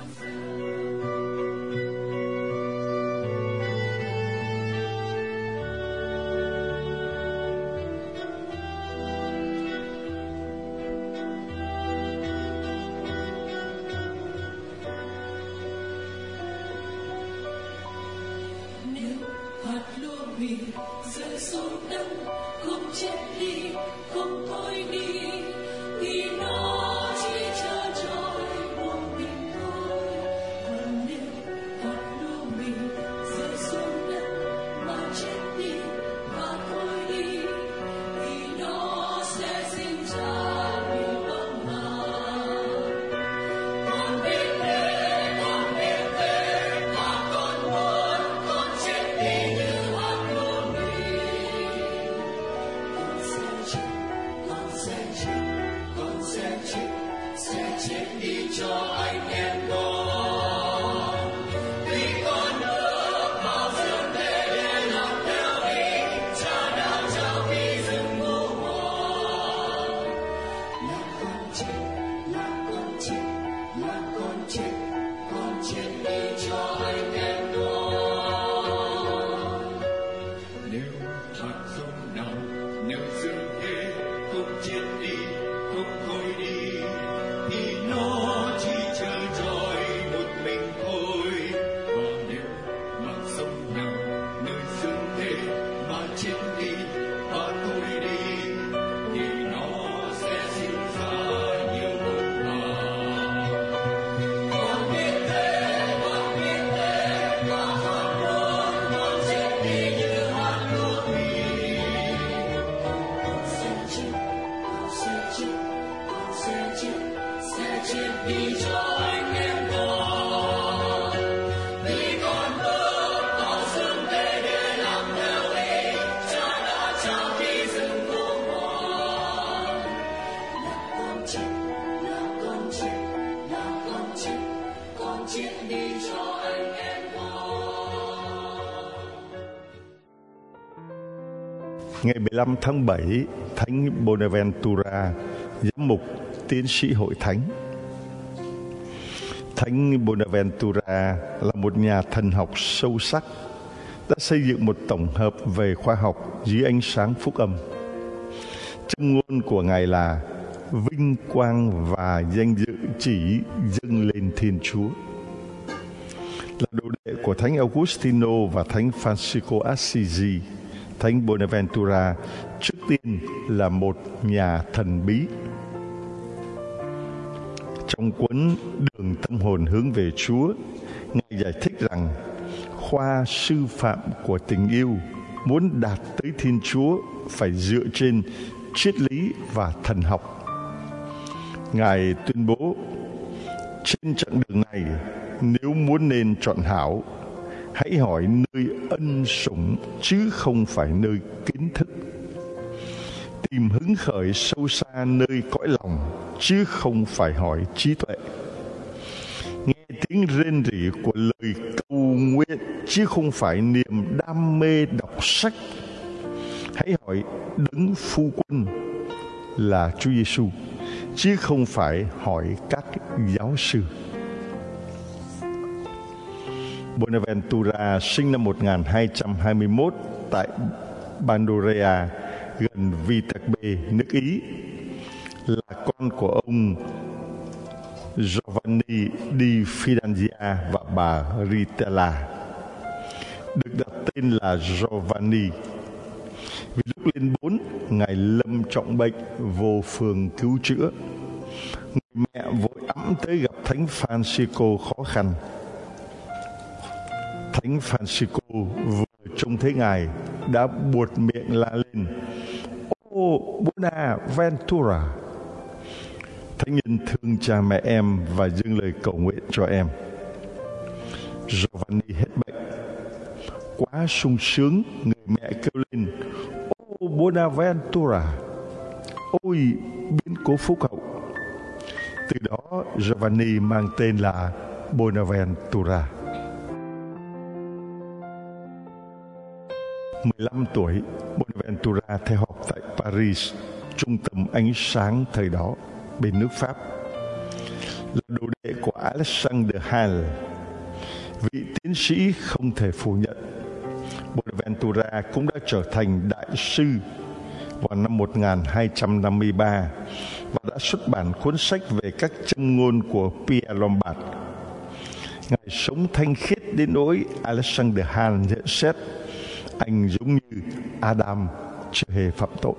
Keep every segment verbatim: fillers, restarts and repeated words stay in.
rơi xuống đất, không chết đi, không thôi đi, vì nó chỉ chờ trôi một mình thôi. Còn nếu hạt lúa mì rơi xuống đất mà chết đi và thôi đi, thì nó sẽ sinh ra những bông hoa. Con biết thế, con biết thế, và con muốn con chết đi như hạt lúa mì. Con sẽ chết, con sẽ chết, con sẽ chết, sẽ chết đi cho anh em con. Vì con bước vào rừng để để làm theo ý Cha đã trao khi rừng ngô hoang. Là con chết, là con chết, là con chết, con chết đi cho anh em con. Nếu hạt giống nào nếu rừng thế không chết đi, không thôi đi, thì nó chỉ chờ trôi một mình thôi. Và nếu hạt giống nào nơi rừng thế mà chết đi và thôi đi, thì nó sẽ sinh ra nhiều bông hoa. Con biết thế, con biết thế, và con muốn con chết đi như hạt lúa mì. Con sẽ chết, con sẽ chết, con sẽ chết, sẽ chết đi cho anh em con. Vì con bước vào rừng để để làm theo ý Cha đã trao khi rừng ngô hoang. Là con chết, là con chết, là con chết, con chết đi cho anh em con. Ngày mười lăm tháng bảy, Thánh Bonaventura, giám mục tiến sĩ hội thánh. Thánh Bonaventura là một nhà thần học sâu sắc, đã xây dựng một tổng hợp về khoa học dưới ánh sáng phúc âm. Châm ngôn của Ngài là vinh quang và danh dự chỉ dâng lên Thiên Chúa. Là đồ đệ của Thánh Augustino và Thánh Francisco Assisi, Thánh Bonaventura trước tiên là một nhà thần bí. Trong cuốn Đường tâm hồn hướng về Chúa, Ngài giải thích rằng khoa sư phạm của tình yêu muốn đạt tới Thiên Chúa phải dựa trên triết lý và thần học. Ngài tuyên bố, trên chặng đường này, nếu muốn nên chọn hảo, hãy hỏi nơi ân sủng chứ không phải nơi kiến thức. Tìm hứng khởi sâu xa nơi cõi lòng chứ không phải hỏi trí tuệ. Nghe tiếng rên rỉ của lời cầu nguyện chứ không phải niềm đam mê đọc sách. Hãy hỏi đấng phu quân là Chúa Giêsu chứ không phải hỏi các giáo sư. Bonaventura sinh năm một nghìn hai trăm hai mươi mốt tại Bandorea, gần Viterbe, nước Ý, là con của ông Giovanni di Fidanzia và bà Ritella. Được đặt tên là Giovanni vì lúc lên bốn, Ngài lâm trọng bệnh vô phương cứu chữa. Người mẹ vội ẵm tới gặp Thánh Francisco khó khăn. Thánh Francisco vừa trông thấy Ngài đã buột miệng la lên: "Ô Bonaventura!" Thánh nhân thương cha mẹ em và dâng lời cầu nguyện cho em. Giovanni hết bệnh, quá sung sướng, người mẹ kêu lên: "Ô Bonaventura! Ôi biến cố phúc hậu!" Từ đó Giovanni mang tên là Bonaventura. mười lăm tuổi, Bonaventura theo học tại Paris, trung tâm ánh sáng thời đó, bên nước Pháp. là đồ đệ của Alexander Hall, vị tiến sĩ không thể phủ nhận. Bonaventura cũng đã trở thành đại sư vào năm một nghìn hai trăm năm mươi ba và đã xuất bản cuốn sách về các châm ngôn của Pierre Lombard. Ngài sống thanh khiết đến nỗi Alexander Hall nhận xét anh giống như Adam chưa hề phạm tội.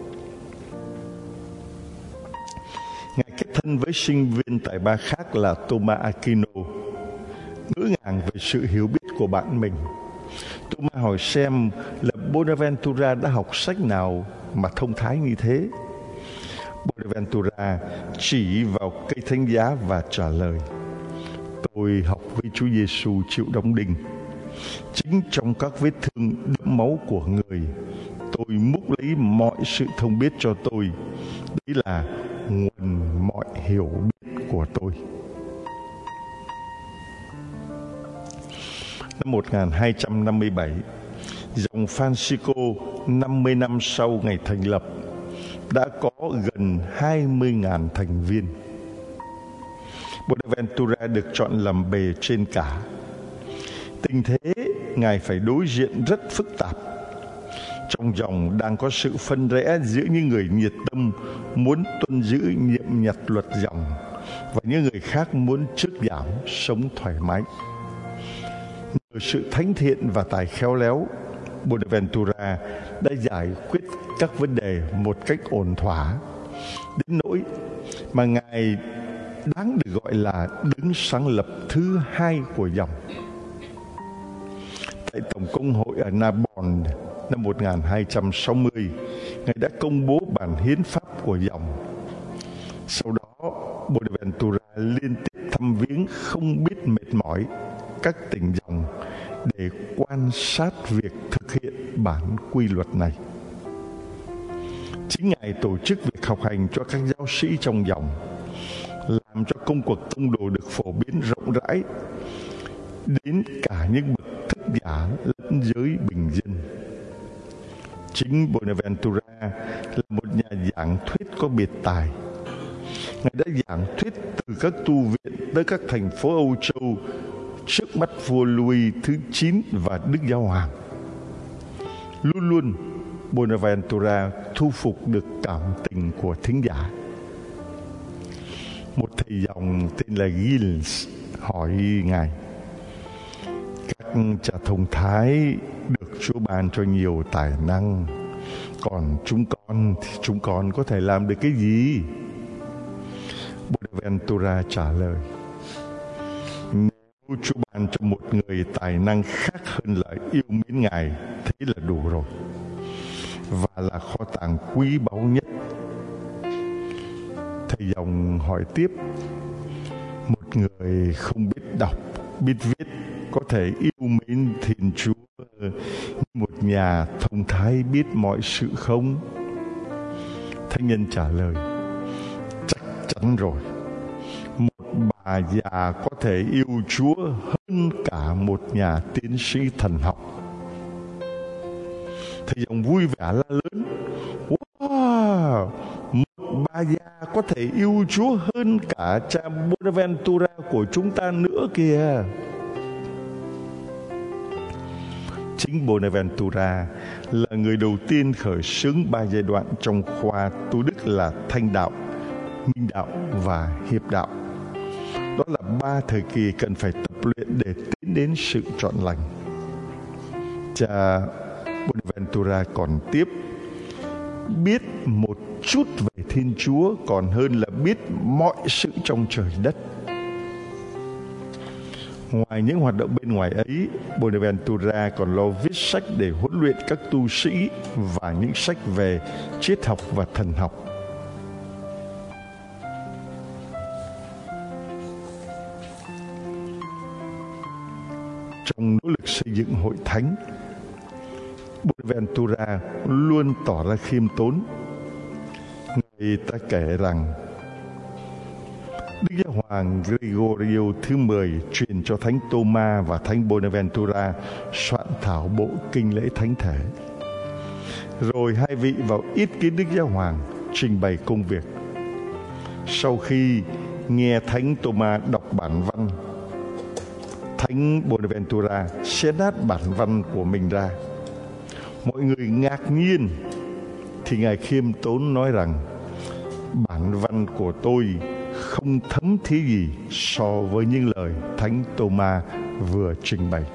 Ngài kết thân với sinh viên tài ba khác là Thomas Aquino, ngỡ ngàng về sự hiểu biết của bạn mình. Thomas hỏi xem là Bonaventura đã học sách nào mà thông thái như thế. Bonaventura chỉ vào cây thánh giá và trả lời: tôi học với Chúa Giêsu chịu đóng đinh. Chính trong các vết thương đẫm máu của người, tôi múc lấy mọi sự thông biết cho tôi. Đấy là nguồn mọi hiểu biết của tôi. Năm một nghìn hai trăm năm mươi bảy, dòng Francisco năm mươi năm sau ngày thành lập đã có gần hai mươi nghìn thành viên. Bonaventura được chọn làm bề trên cả. Tình thế Ngài phải đối diện rất phức tạp. Trong dòng đang có sự phân rẽ giữa những người nhiệt tâm muốn tuân giữ nhiệm nhặt luật dòng và những người khác muốn trút giảm sống thoải mái. Nhờ sự thánh thiện và tài khéo léo, Bonaventura đã giải quyết các vấn đề một cách ổn thỏa, đến nỗi mà Ngài đáng được gọi là đứng sáng lập thứ hai của dòng. Tại Tổng công hội ở Narbonne năm một nghìn hai trăm sáu mươi, Ngài đã công bố bản hiến pháp của dòng. Sau đó, Bonaventura liên tiếp thăm viếng không biết mệt mỏi các tỉnh dòng để quan sát việc thực hiện bản quy luật này. Chính Ngài tổ chức việc học hành cho các giáo sĩ trong dòng, làm cho công cuộc tông đồ được phổ biến rộng rãi đến cả những bậc thức giả lẫn giới bình dân. Chính Bonaventura là một nhà giảng thuyết có biệt tài. Ngài đã giảng thuyết từ các tu viện tới các thành phố Âu Châu trước mắt vua Louis thứ chín và Đức Giáo Hoàng. Luôn luôn Bonaventura thu phục được cảm tình của thính giả. Một thầy dòng tên là Gilles hỏi Ngài: các cha thông thái được Chúa ban cho nhiều tài năng, còn chúng con thì chúng con có thể làm được cái gì? Bonaventura trả lời: nếu Chúa ban cho một người tài năng khác hơn là yêu mến Ngài, thế là đủ rồi, và là kho tàng quý báu nhất. Thầy dòng hỏi tiếp: một người không biết đọc, biết viết có thể yêu mến Thiên Chúa như một nhà thông thái biết mọi sự không? Thánh nhân trả lời: chắc chắn rồi. Một bà già có thể yêu Chúa hơn cả một nhà tiến sĩ thần học. Thầy dòng vui vẻ la lớn: wow, một bà già có thể yêu Chúa hơn cả cha Bonaventura của chúng ta nữa kìa. Chính Bonaventura là người đầu tiên khởi xướng ba giai đoạn trong khoa tu đức là Thanh đạo, Minh đạo và Hiệp đạo. Đó là ba thời kỳ cần phải tập luyện để tiến đến sự trọn lành. Cha Bonaventura còn tiếp: biết một chút về Thiên Chúa còn hơn là biết mọi sự trong trời đất. Ngoài những hoạt động bên ngoài ấy, Bonaventura còn lo viết sách để huấn luyện các tu sĩ và những sách về triết học và thần học. Trong nỗ lực xây dựng hội thánh, Bonaventura luôn tỏ ra khiêm tốn. Người ta kể rằng Đức Giáo Hoàng Gregorio thứ mười truyền cho Thánh Thomas và Thánh Bonaventura soạn thảo bộ kinh lễ thánh thể. Rồi hai vị vào ý kiến Đức Giáo Hoàng trình bày công việc. Sau khi nghe Thánh Tô-ma đọc bản văn, Thánh Bonaventura xé nát bản văn của mình ra. Mọi người ngạc nhiên, thì Ngài khiêm tốn nói rằng bản văn của tôi không thấm thía gì so với những lời Thánh Tô-ma vừa trình bày.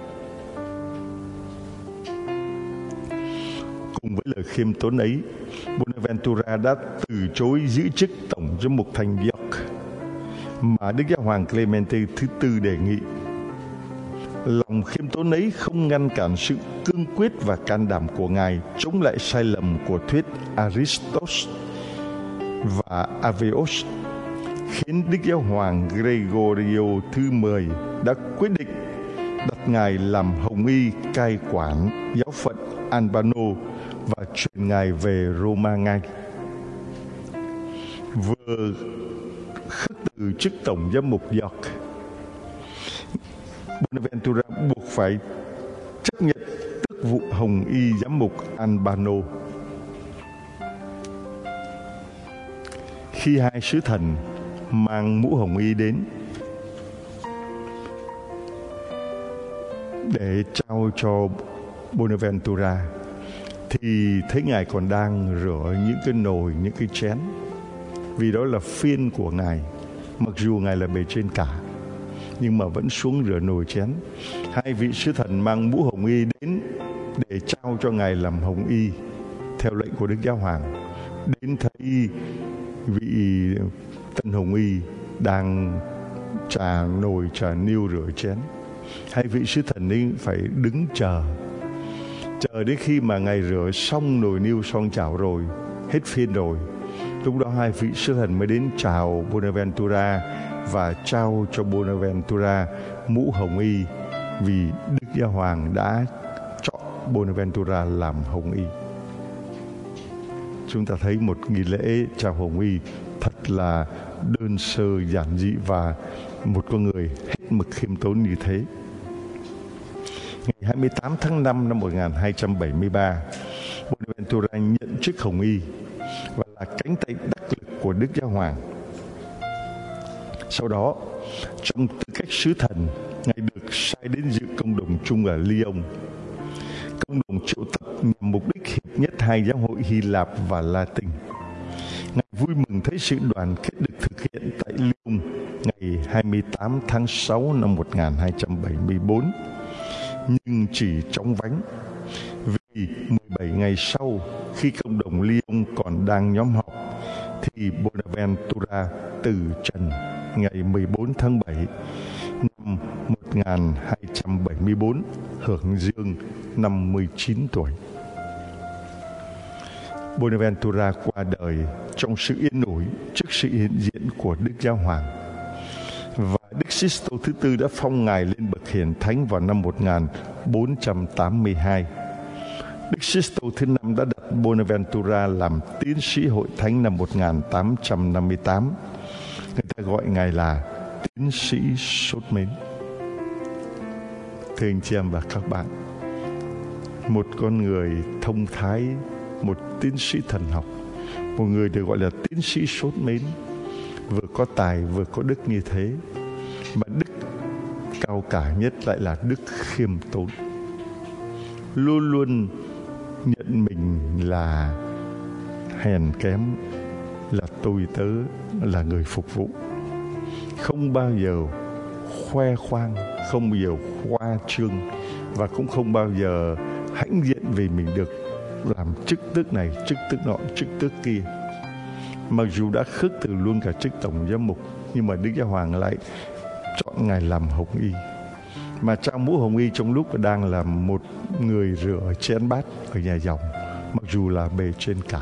Cùng với lời khiêm tốn ấy, Bonaventura đã từ chối giữ chức tổng giám mục thành York mà Đức Giáo hoàng Clemente thứ tư đề nghị. Lòng khiêm tốn ấy không ngăn cản sự cương quyết và can đảm của Ngài chống lại sai lầm của thuyết Aristos và Aveos, khiến Đức Giáo hoàng Gregorio thứ mười đã quyết định đặt Ngài làm hồng y cai quản giáo phận Albano và chuyển Ngài về Roma ngay. Vừa khước từ chức tổng giám mục York, Bonaventura buộc phải chấp nhận tước vụ hồng y giám mục Albano. Khi hai sứ thần mang mũ hồng y đến để trao cho Bonaventura, thì thấy Ngài còn đang rửa những cái nồi, những cái chén, vì đó là phiên của Ngài. Mặc dù Ngài là bề trên cả, nhưng mà vẫn xuống rửa nồi chén. Hai vị sứ thần mang mũ hồng y đến để trao cho Ngài làm hồng y theo lệnh của Đức Giáo hoàng. Đến thấy vị tân hồng y đang trà nồi, trà niêu, rửa chén, hai vị sứ thần ấy phải đứng chờ chờ đến khi mà Ngài rửa xong nồi niêu xong chảo rồi, hết phiên rồi, lúc đó hai vị sứ thần mới đến chào Bonaventura và trao cho Bonaventura mũ hồng y, vì Đức Giáo hoàng đã chọn Bonaventura làm hồng y. Chúng ta thấy một nghi lễ trao hồng y thật là đơn sơ, giản dị, và một con người hết mực khiêm tốn như thế. Ngày hai mươi tám tháng năm năm một nghìn hai trăm bảy mươi ba, Bonaventura nhận chức hồng y và là cánh tay đắc lực của Đức Giáo hoàng. Sau đó, trong tư cách sứ thần, Ngài được sai đến dự công đồng chung ở Lyon. Công đồng triệu tập nhằm mục đích hiệp nhất hai giáo hội Hy Lạp và Latin. Ngài vui mừng thấy sự đoàn kết được thực hiện tại Lyon ngày hai mươi tám tháng sáu năm một nghìn hai trăm bảy mươi bốn, nhưng chỉ chóng vánh, vì mười bảy ngày sau, khi công đồng Lyon còn đang nhóm họp, thì Bonaventura từ trần ngày mười bốn tháng bảy năm một nghìn hai trăm bảy mươi bốn, hưởng dương năm mươi chín tuổi. Bonaventura qua đời trong sự yên ủi trước sự hiện diện của Đức Giáo hoàng, và Đức Sisto thứ tư đã phong Ngài lên bậc hiển thánh vào năm một nghìn bốn trăm tám mươi hai. Đức Sisto thứ năm đã đặt Bonaventura làm tiến sĩ hội thánh năm một nghìn tám trăm năm mươi tám. Người ta gọi Ngài là tiến sĩ sốt mến. Thưa anh chị em và các bạn, một con người thông thái, một tiến sĩ thần học, một người được gọi là tiến sĩ sốt mến, vừa có tài vừa có đức như thế, mà đức cao cả nhất lại là đức khiêm tốn. Luôn luôn nhận mình là hèn kém, là tôi tớ, là người phục vụ. Không bao giờ khoe khoang, không bao giờ khoa trương, và cũng không bao giờ hãnh diện vì mình được làm chức tước này, chức tước nọ, chức tước kia. Mặc dù đã khước từ luôn cả chức tổng giám mục, nhưng mà Đức Giáo hoàng lại chọn Ngài làm hồng y. Mà trao mũ hồng y trong lúc đang là một người rửa chén bát ở nhà dòng, mặc dù là bề trên cả.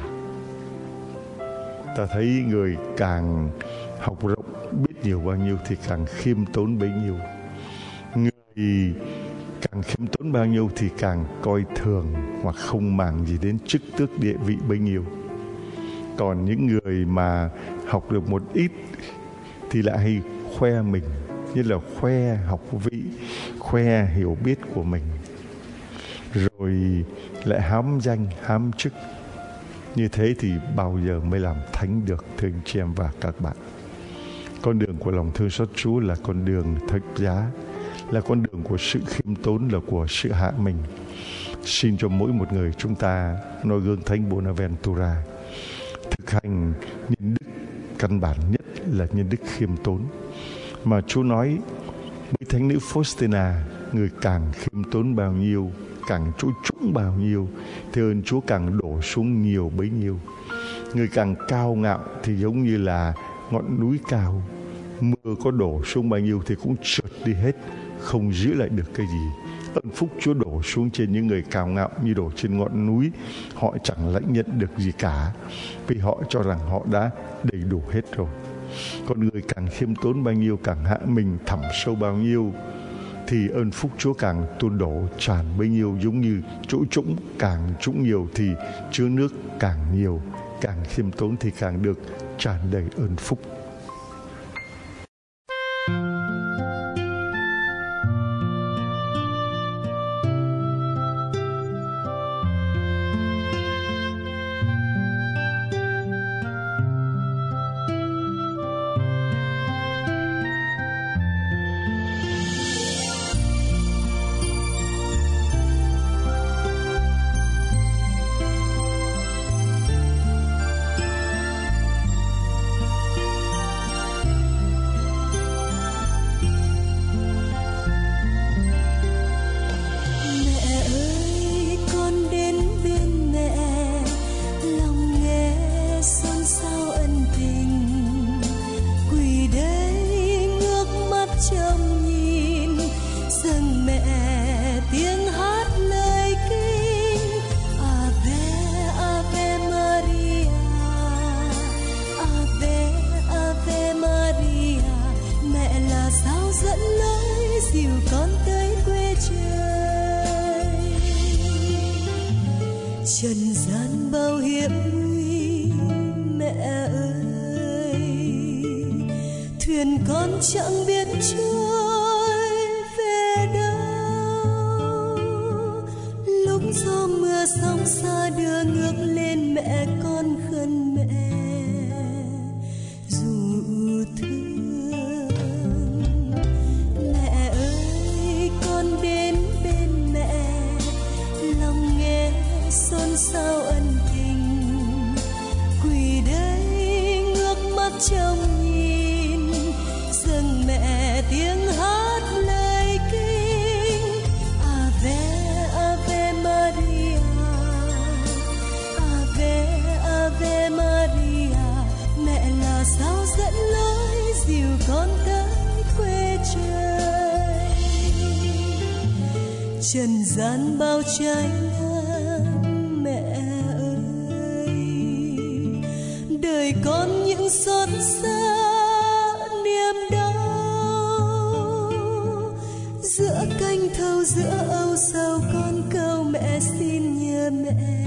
Ta thấy người càng học rộng, biết nhiều bao nhiêu thì càng khiêm tốn bấy nhiêu. Người càng khiêm tốn bao nhiêu thì càng coi thường hoặc không màng gì đến chức tước địa vị bấy nhiêu. Còn những người mà học được một ít thì lại hay khoe mình, như là khoe học vị, khoe hiểu biết của mình, rồi lại hám danh, hám chức. Như thế thì bao giờ mới làm thánh được, thưa anh chị em và các bạn. Con đường của lòng thương xót Chúa là con đường thánh giá, là con đường của sự khiêm tốn, là của sự hạ mình. Xin cho mỗi một người chúng ta noi gương Thánh Bonaventura, thực hành nhân đức căn bản nhất là nhân đức khiêm tốn. Mà Chúa nói với Thánh nữ Faustina, người càng khiêm tốn bao nhiêu, càng trỗi trũng bao nhiêu, thì ơn Chúa càng đổ xuống nhiều bấy nhiêu. Người càng cao ngạo thì giống như là ngọn núi cao, mưa có đổ xuống bao nhiêu thì cũng trượt đi hết, không giữ lại được cái gì. Ơn phúc Chúa đổ xuống trên những người cao ngạo như đổ trên ngọn núi, họ chẳng lãnh nhận được gì cả, vì họ cho rằng họ đã đầy đủ hết rồi. Còn người càng khiêm tốn bao nhiêu, càng hạ mình thẳm sâu bao nhiêu, thì ơn phúc Chúa càng tuôn đổ tràn bấy nhiêu. Giống như chỗ trũng, càng trũng nhiều thì chứa nước càng nhiều, càng khiêm tốn thì càng được tràn đầy ơn phúc. Trần gian bao hiểm nguy, mẹ ơi, thuyền con chẳng biết trôi về đâu. Lúc gió mưa sóng xa đưa ngược lên, mẹ con khấn mẹ dù thương. Mẹ ơi, con đến bên mẹ, lòng nghe xôn xao ân tình, quỳ đây ngước mắt trông nhìn, dâng mẹ tiếng hát lời kinh. Ave Ave Maria, Ave Ave Maria, mẹ là sao dẫn lối dìu con tới quê trời. Trần gian bao trái con những xót xa niềm đau, giữa canh thâu giữa âu sầu con câu mẹ xin nhớ mẹ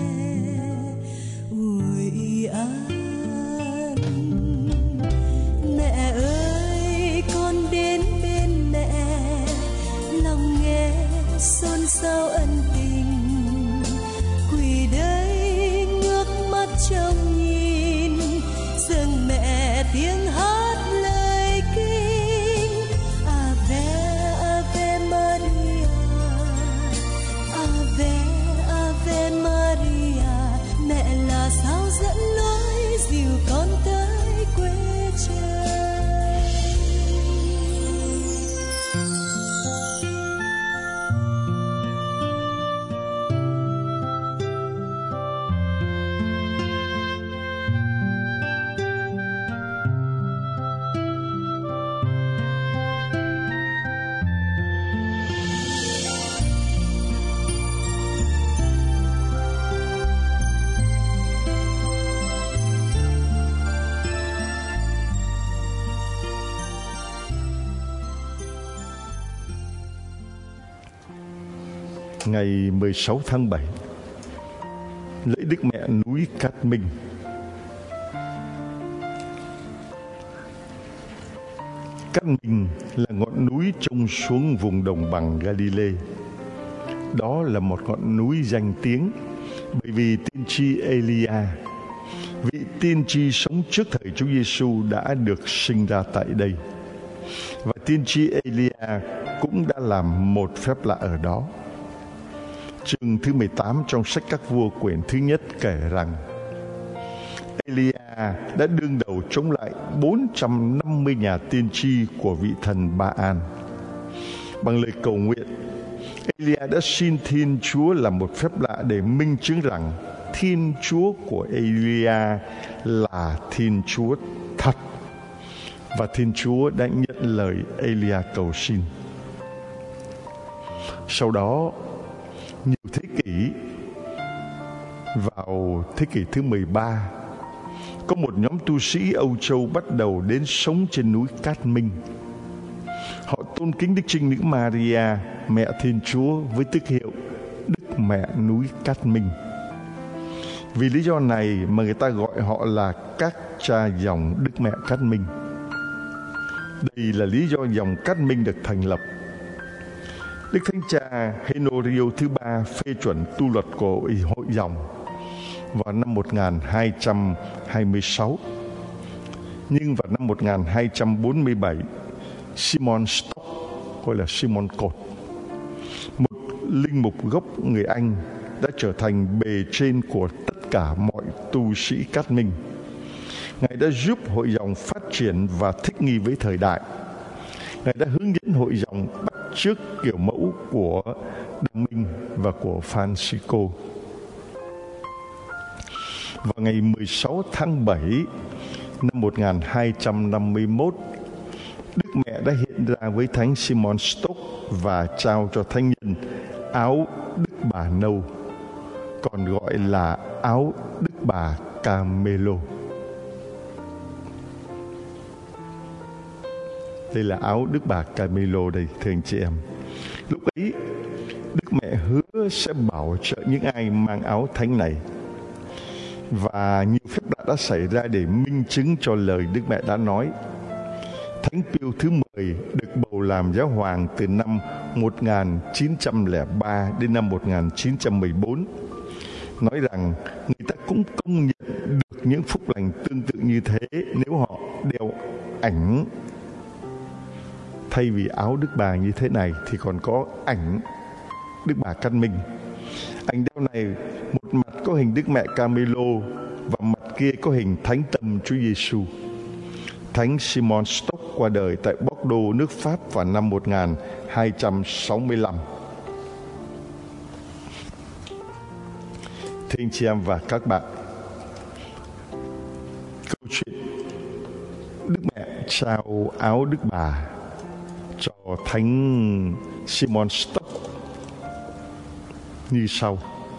ủi an. Mẹ ơi, con đến bên mẹ, lòng nghe xôn xao ân tình, quỳ đây ngước mắt trông dâng mẹ tiếng hát lời kinh. Ave Ave Maria, Ave Ave Maria, mẹ là sao dẫn lối dìu con tới quê trời. Ngày mười sáu tháng bảy, lễ Đức Mẹ núi Cát Minh. Cát Minh là ngọn núi trông xuống vùng đồng bằng Galilee. Đó là một ngọn núi danh tiếng bởi vì tiên tri Elia vị tiên tri sống trước thời Chúa Giêsu đã được sinh ra tại đây. Và tiên tri Elia cũng đã làm một phép lạ ở đó. Chương thứ mười tám trong sách Các Vua quyển thứ nhất kể rằng Elia đã đương đầu chống lại bốn trăm năm mươi nhà tiên tri của vị thần Ba-an. Bằng lời cầu nguyện, Elia đã xin Thiên Chúa làm một phép lạ để minh chứng rằng Thiên Chúa của Elia là Thiên Chúa thật. Và Thiên Chúa đã nhận lời Elia cầu xin. Sau đó, nhiều thế kỷ, vào thế kỷ thứ mười ba, có một nhóm tu sĩ Âu Châu bắt đầu đến sống trên núi Cát Minh. Họ tôn kính Đức Trinh Nữ Maria, mẹ Thiên Chúa, với tước hiệu Đức Mẹ núi Cát Minh. Vì lý do này mà người ta gọi họ là các cha dòng Đức Mẹ Cát Minh. Đây là lý do dòng Cát Minh được thành lập. Đức Thánh Cha Honorio thứ ba phê chuẩn tu luật của hội dòng vào năm một nghìn hai trăm hai mươi sáu. Nhưng vào năm một nghìn hai trăm bốn mươi bảy, Simon Stock, gọi là Simon Cột, một linh mục gốc người Anh, đã trở thành bề trên của tất cả mọi tu sĩ Cát Minh. Ngài đã giúp hội dòng phát triển và thích nghi với thời đại. Ngài đã hướng dẫn hội dòng bắt chước kiểu mẫu của Đăng Minh và của Francisco. Vào ngày mười sáu tháng bảy năm một nghìn hai trăm năm mươi mốt, Đức Mẹ đã hiện ra với Thánh Simon Stock và trao cho thánh nhân áo Đức Bà nâu, còn gọi là áo Đức Bà Camelo. Đây là áo Đức Bà Camelo đây, thưa anh chị em. Lúc ấy, Đức Mẹ hứa sẽ bảo trợ những ai mang áo thánh này. Và nhiều phép lạ đã xảy ra để minh chứng cho lời Đức Mẹ đã nói. Thánh Pio thứ mười được bầu làm giáo hoàng từ năm một nghìn chín trăm lẻ ba đến năm một nghìn chín trăm mười bốn, nói rằng người ta cũng công nhận được những phúc lành tương tự như thế nếu họ đeo ảnh. Thay vì áo Đức Bà như thế này thì còn có ảnh Đức Bà Cát Minh. Ảnh đeo này một mặt có hình Đức Mẹ Camelo và mặt kia có hình Thánh Tâm Chúa Giêsu. Thánh Simon Stock qua đời tại Bordeaux, nước Pháp vào năm một nghìn hai trăm sáu mươi lăm. Thưa anh chị em và các bạn, câu chuyện Đức Mẹ trao áo Đức Bà cho Thánh Simon Stock như sau.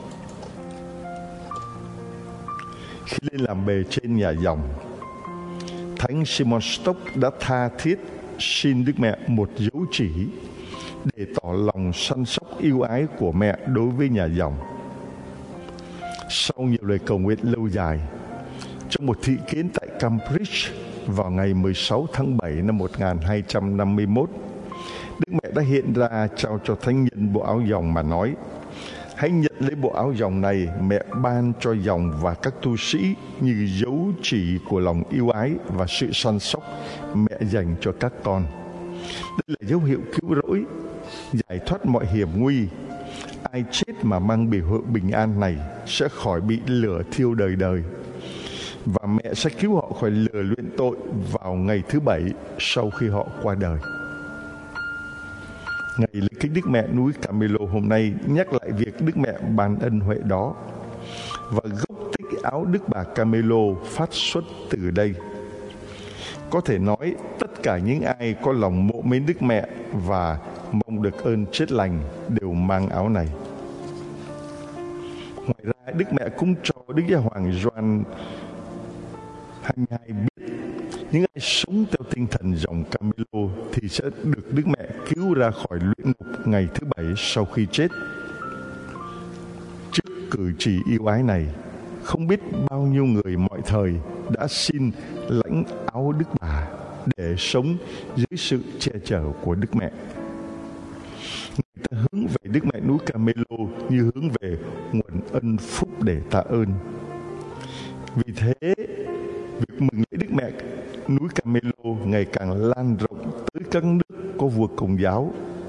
Khi lên làm bề trên nhà dòng, Thánh Simon Stock đã tha thiết xin Đức Mẹ một dấu chỉ để tỏ lòng săn sóc yêu ái của mẹ đối với nhà dòng. Sau nhiều lời cầu nguyện lâu dài, trong một thị kiến tại Cambridge vào ngày mười sáu tháng bảy năm một nghìn hai trăm năm mươi mốt, Đức Mẹ đã hiện ra trao cho thánh nhân bộ áo dòng mà nói: hãy nhận lấy bộ áo dòng này mẹ ban cho dòng và các tu sĩ như dấu chỉ của lòng yêu ái và sự săn sóc mẹ dành cho các con. Đây là dấu hiệu cứu rỗi, giải thoát mọi hiểm nguy. Ai chết mà mang biểu hiệu bình an này sẽ khỏi bị lửa thiêu đời đời, và mẹ sẽ cứu họ khỏi lửa luyện tội vào ngày thứ bảy sau khi họ qua đời. Ngày lễ kính Đức Mẹ núi Camelo hôm nay nhắc lại việc Đức Mẹ ban ân huệ đó, và gốc tích áo Đức Bà Camelo phát xuất từ đây. Có thể nói tất cả những ai có lòng mộ mến Đức Mẹ và mong được ơn chết lành đều mang áo này. Ngoài ra, Đức Mẹ cũng cho Đức Giáo hoàng Gioan hai mươi hai biết những ai sống theo tinh thần dòng Camelo thì sẽ được Đức Mẹ cứu ra khỏi luyện ngục ngày thứ bảy sau khi chết. Trước cử chỉ yêu ái này, không biết bao nhiêu người mọi thời đã xin lãnh áo Đức Bà để sống dưới sự che chở của Đức Mẹ. Người ta hướng về Đức Mẹ núi Camelo như hướng về nguồn ân phúc để tạ ơn. Vì thế, việc mừng lễ Đức Mẹ núi Carmelo ngày càng lan rộng tới các nước có vua Công giáo.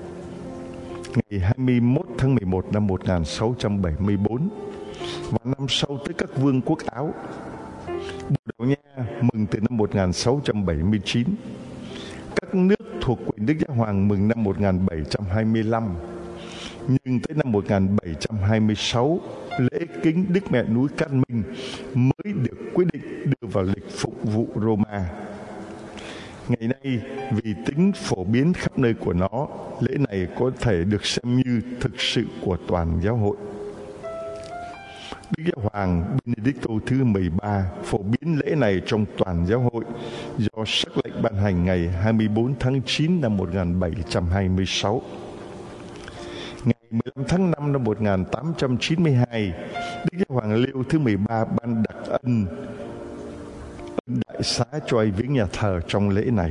Ngày hai mươi mốt tháng mười một năm một nghìn sáu trăm bảy mươi tư, và năm sau tới các vương quốc Áo. Bồ Đào Nha mừng từ năm một nghìn sáu trăm bảy mươi chín. Các nước thuộc quyền Đức Giáo Hoàng mừng năm một nghìn bảy trăm hai mươi lăm. Nhưng tới năm một nghìn bảy trăm hai mươi sáu, lễ kính Đức Mẹ núi Cát Minh mới được quyết định đưa vào lịch phục vụ Roma. Ngày nay, vì tính phổ biến khắp nơi của nó, lễ này có thể được xem như thực sự của toàn giáo hội. Đức Giáo Hoàng Benedicto thứ mười ba phổ biến lễ này trong toàn giáo hội do sắc lệnh ban hành ngày hai mươi tư tháng chín năm một nghìn bảy trăm hai mươi sáu. Ngày mười lăm tháng năm năm một nghìn tám trăm chín mươi hai, Đức Giáo Hoàng Leo thứ mười ba ban đặc ân ân đại xá cho ai viếng nhà thờ trong lễ này.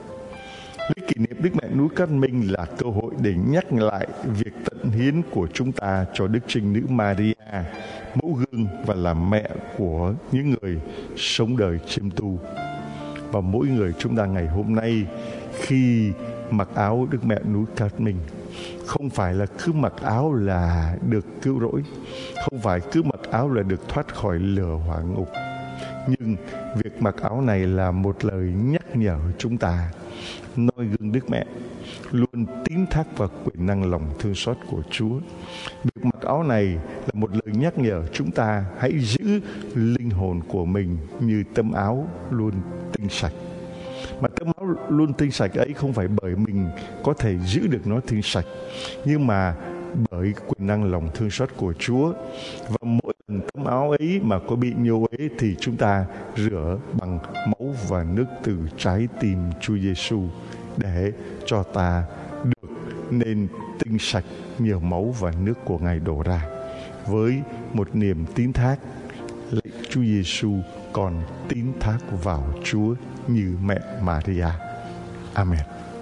Lễ kỷ niệm Đức Mẹ núi Cát Minh là cơ hội để nhắc lại việc tận hiến của chúng ta cho Đức Trinh Nữ Maria, mẫu gương và là mẹ của những người sống đời chiêm tu. Và mỗi người chúng ta ngày hôm nay khi mặc áo Đức Mẹ núi Cát Minh, không phải là cứ mặc áo là được cứu rỗi, không phải cứ mặc áo là được thoát khỏi lửa hỏa ngục. Nhưng việc mặc áo này là một lời nhắc nhở chúng ta noi gương Đức Mẹ, luôn tín thác vào quyền năng lòng thương xót của Chúa. Việc mặc áo này là một lời nhắc nhở chúng ta hãy giữ linh hồn của mình như tấm áo luôn tinh sạch. Mà tấm áo luôn tinh sạch ấy không phải bởi mình có thể giữ được nó tinh sạch, nhưng mà bởi quyền năng lòng thương xót của Chúa. Và mỗi lần tấm áo ấy mà có bị nhâu uế thì chúng ta rửa bằng máu và nước từ trái tim Chúa Giêsu để cho ta được nên tinh sạch nhờ máu và nước của Ngài đổ ra, với một niềm tín thác lạy Chúa Giêsu còn tín thác vào Chúa như mẹ Maria. Amen.